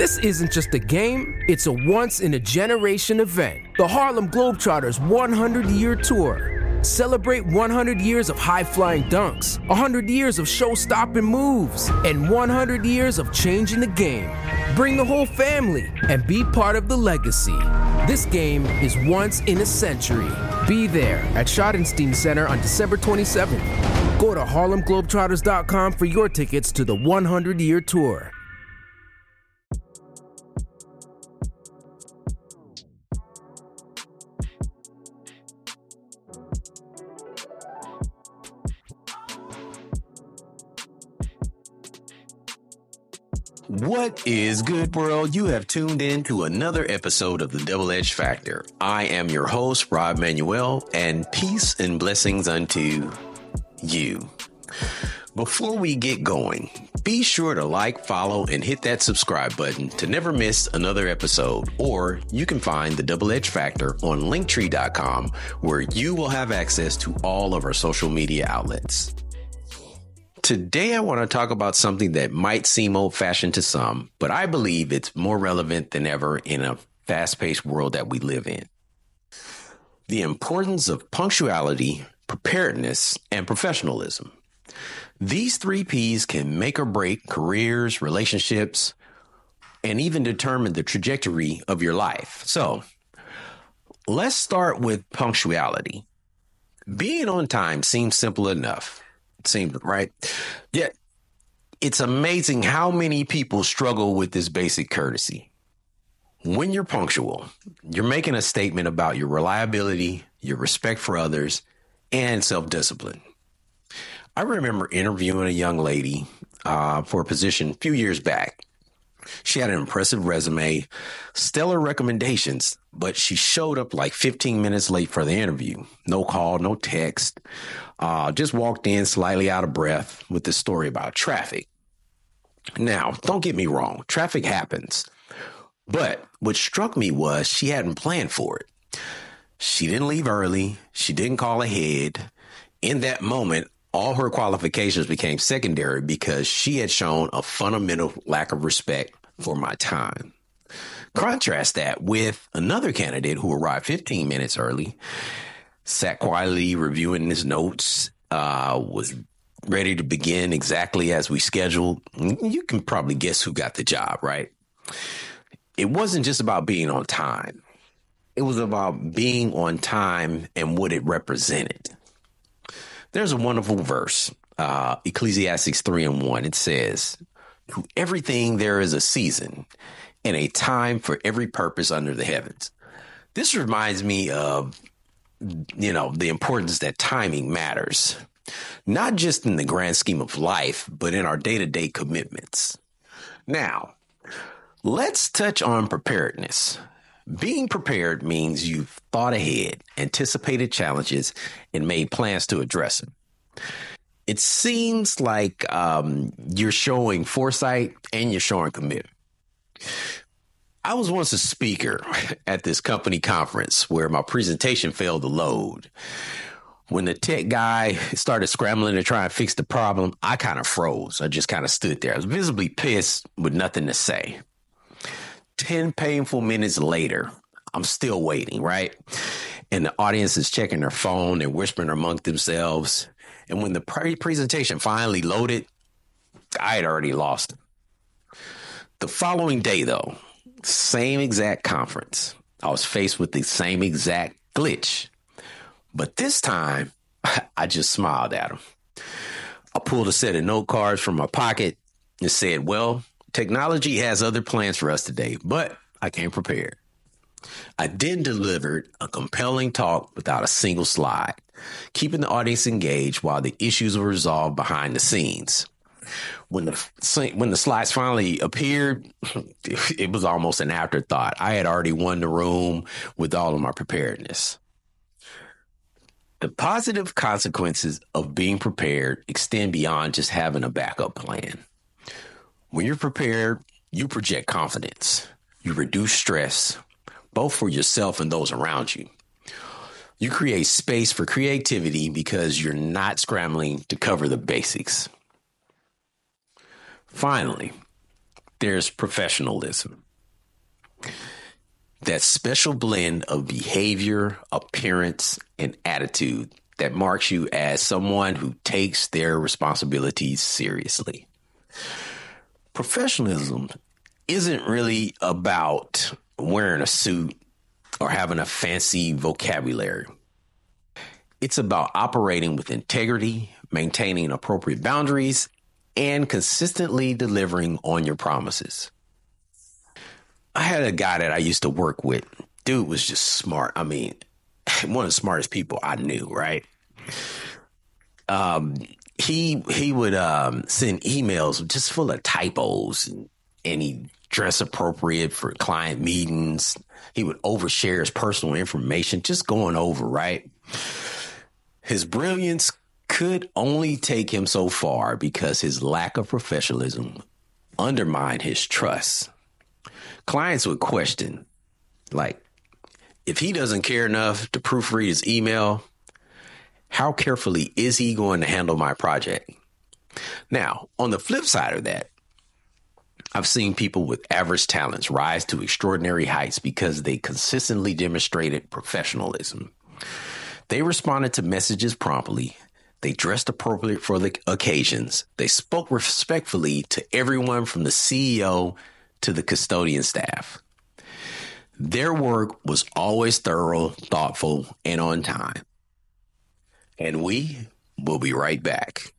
This isn't just a game, it's a once-in-a-generation event. The Harlem Globetrotters 100-year tour. Celebrate 100 years of high-flying dunks, 100 years of show-stopping moves, and 100 years of changing the game. Bring the whole family and be part of the legacy. This game is once in a century. Be there at Schottenstein Center on December 27th. Go to HarlemGlobetrotters.com for your tickets to the 100-year tour. What is good, world? You have tuned in to another episode of the Double Edge Factor. I am your host, Rob Manuel, and peace and blessings unto you. Before we get going, be sure to like, follow, and hit that subscribe button to never miss another episode. Or you can find the Double Edge Factor on Linktree.com, where you will have access to all of our social media outlets. Today, I want to talk about something that might seem old-fashioned to some, but I believe it's more relevant than ever in a fast-paced world that we live in. The importance of punctuality, preparedness, and professionalism. These 3 Ps can make or break careers, relationships, and even determine the trajectory of your life. So, let's start with punctuality. Being on time seems simple enough. Seems right. Yet it's amazing how many people struggle with this basic courtesy. When you're punctual, you're making a statement about your reliability, your respect for others, and self-discipline. I remember interviewing a young lady for a position a few years back. She had an impressive resume, stellar recommendations, but she showed up like 15 minutes late for the interview. No call, no text. Just walked in slightly out of breath with this story about traffic. Now, don't get me wrong. Traffic happens. But what struck me was she hadn't planned for it. She didn't leave early. She didn't call ahead. In that moment, all her qualifications became secondary because she had shown a fundamental lack of respect for my time. Contrast that with another candidate who arrived 15 minutes early, sat quietly reviewing his notes, was ready to begin exactly as we scheduled. You can probably guess who got the job, right? It wasn't just about being on time. It was about being on time and what it represented. There's a wonderful verse, Ecclesiastes 3:1. It says, "To everything there is a season and a time for every purpose under the heavens." This reminds me of, the importance that timing matters, not just in the grand scheme of life, but in our day-to-day commitments. Now, let's touch on preparedness. Being prepared means you've thought ahead, anticipated challenges, and made plans to address them. It seems like you're showing foresight and you're showing commitment. I was once a speaker at this company conference where my presentation failed to load. When the tech guy started scrambling to try and fix the problem, I kind of froze. I just kind of stood there. I was visibly pissed with nothing to say. 10 painful minutes later, I'm still waiting, right? And the audience is checking their phone and whispering among themselves. And when the presentation finally loaded, I had already lost it. The following day, though, same exact conference, I was faced with the same exact glitch. But this time, I just smiled at him. I pulled a set of note cards from my pocket and said, well, technology has other plans for us today, but I came prepared. I then delivered a compelling talk without a single slide, keeping the audience engaged while the issues were resolved behind the scenes. When the slides finally appeared, it was almost an afterthought. I had already won the room with all of my preparedness. The positive consequences of being prepared extend beyond just having a backup plan. When you're prepared, you project confidence. You reduce stress, both for yourself and those around you. You create space for creativity because you're not scrambling to cover the basics. Finally, there's professionalism. That special blend of behavior, appearance, and attitude that marks you as someone who takes their responsibilities seriously. Professionalism isn't really about wearing a suit or having a fancy vocabulary. It's about operating with integrity, maintaining appropriate boundaries, and consistently delivering on your promises. I had a guy that I used to work with. Dude was just smart. I mean, one of the smartest people I knew, right? He would send emails just full of typos, and he dress appropriate for client meetings. He would overshare his personal information, just going over, right? His brilliance could only take him so far because his lack of professionalism undermined his trust. Clients would question, like, if he doesn't care enough to proofread his email, how carefully is he going to handle my project? Now, on the flip side of that, I've seen people with average talents rise to extraordinary heights because they consistently demonstrated professionalism. They responded to messages promptly. They dressed appropriately for the occasions. They spoke respectfully to everyone from the CEO to the custodian staff. Their work was always thorough, thoughtful, and on time. And we will be right back.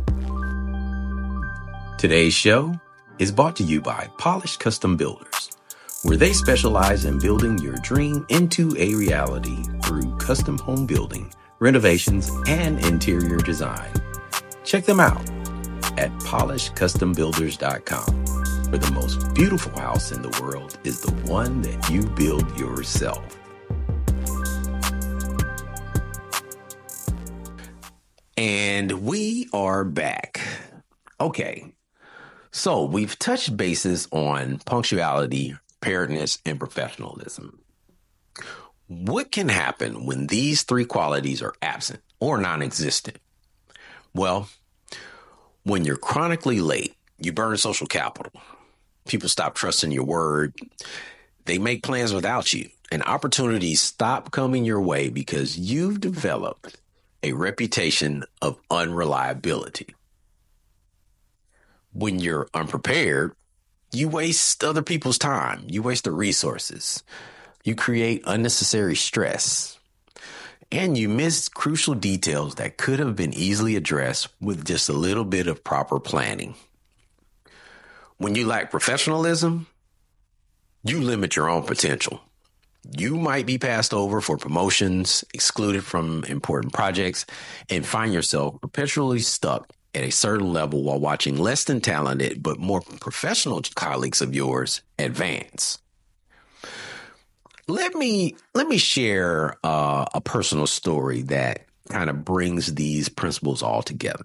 Today's show is brought to you by Polished Custom Builders, where they specialize in building your dream into a reality through custom home building, renovations, and interior design. Check them out at polishedcustombuilders.com, where the most beautiful house in the world is the one that you build yourself. And we are back. Okay, so we've touched bases on punctuality, preparedness, and professionalism. What can happen when these three qualities are absent or non-existent? Well, when you're chronically late, you burn social capital. People stop trusting your word. They make plans without you, and opportunities stop coming your way because you've developed a reputation of unreliability. When you're unprepared, you waste other people's time. You waste the resources. You create unnecessary stress. And you miss crucial details that could have been easily addressed with just a little bit of proper planning. When you lack professionalism, you limit your own potential. You might be passed over for promotions, excluded from important projects, and find yourself perpetually stuck at a certain level while watching less than talented but more professional colleagues of yours advance. Let me share a personal story that kind of brings these principles all together.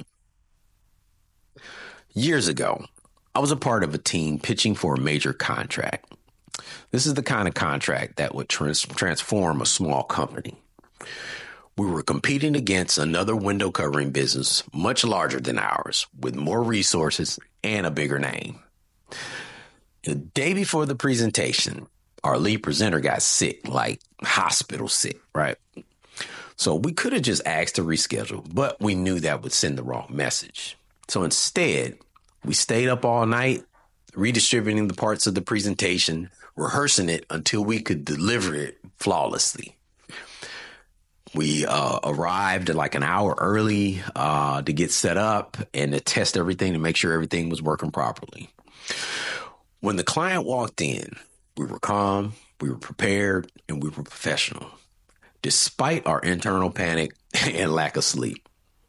Years ago, I was a part of a team pitching for a major contract. This is the kind of contract that would transform a small company. We were competing against another window covering business much larger than ours, with more resources and a bigger name. The day before the presentation, our lead presenter got sick, like hospital sick, right? So we could have just asked to reschedule, but we knew that would send the wrong message. So instead, we stayed up all night, redistributing the parts of the presentation, rehearsing it until we could deliver it flawlessly. We arrived like an hour early to get set up and to test everything to make sure everything was working properly. When the client walked in, we were calm, we were prepared, and we were professional, despite our internal panic and lack of sleep.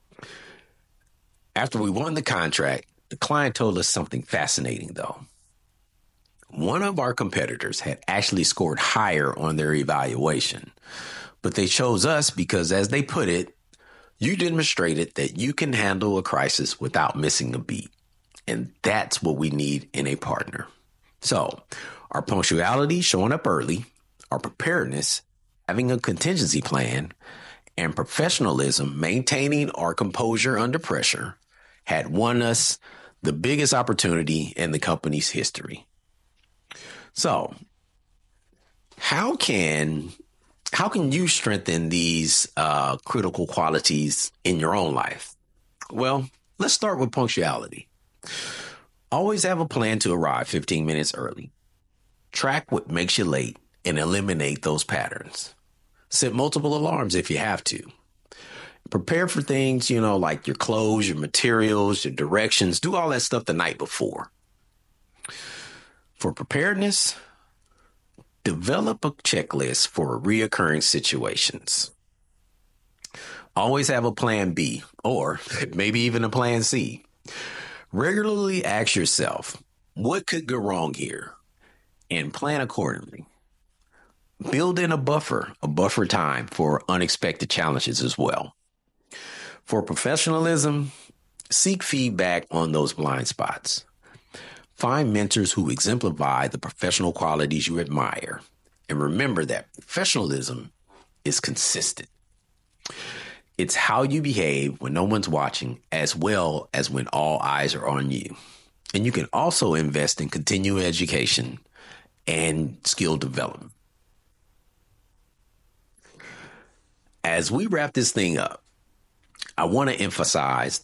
After we won the contract, the client told us something fascinating, though. One of our competitors had actually scored higher on their evaluation, but they chose us because, as they put it, you demonstrated that you can handle a crisis without missing a beat. And that's what we need in a partner. So our punctuality, showing up early, our preparedness, having a contingency plan, and professionalism, maintaining our composure under pressure, had won us the biggest opportunity in the company's history. So, how can you strengthen these critical qualities in your own life? Well, let's start with punctuality. Always have a plan to arrive 15 minutes early. Track what makes you late and eliminate those patterns. Set multiple alarms if you have to. Prepare for things, like your clothes, your materials, your directions. Do all that stuff the night before. For preparedness, develop a checklist for reoccurring situations. Always have a plan B, or maybe even a plan C. Regularly ask yourself, what could go wrong here? And plan accordingly. Build in a buffer time for unexpected challenges as well. For professionalism, seek feedback on those blind spots. Find mentors who exemplify the professional qualities you admire. And remember that professionalism is consistent. It's how you behave when no one's watching, as well as when all eyes are on you. And you can also invest in continuing education and skill development. As we wrap this thing up, I want to emphasize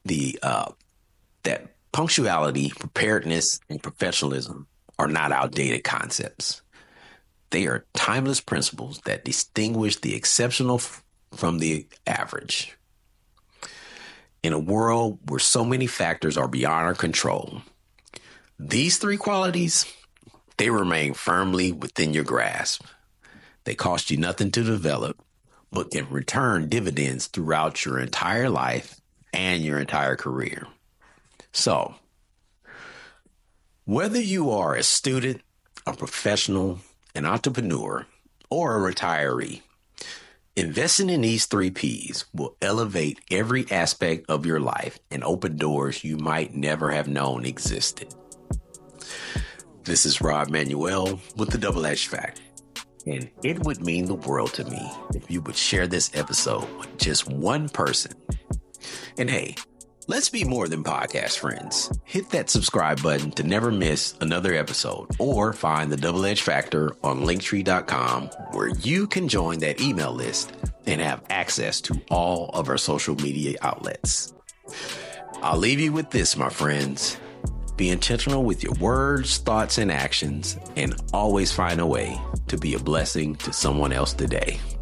that punctuality, preparedness, and professionalism are not outdated concepts. They are timeless principles that distinguish the exceptional from the average. In a world where so many factors are beyond our control, these three qualities, they remain firmly within your grasp. They cost you nothing to develop, but can return dividends throughout your entire life and your entire career. So, whether you are a student, a professional, an entrepreneur, or a retiree, investing in these 3 Ps will elevate every aspect of your life and open doors you might never have known existed. This is Rob Manuel with the Double Edge Factor. And it would mean the world to me if you would share this episode with just one person. And hey, let's be more than podcast friends. Hit that subscribe button to never miss another episode, or find the Double Edge Factor on Linktree.com, where you can join that email list and have access to all of our social media outlets. I'll leave you with this, my friends. Be intentional with your words, thoughts, and actions, and always find a way to be a blessing to someone else today.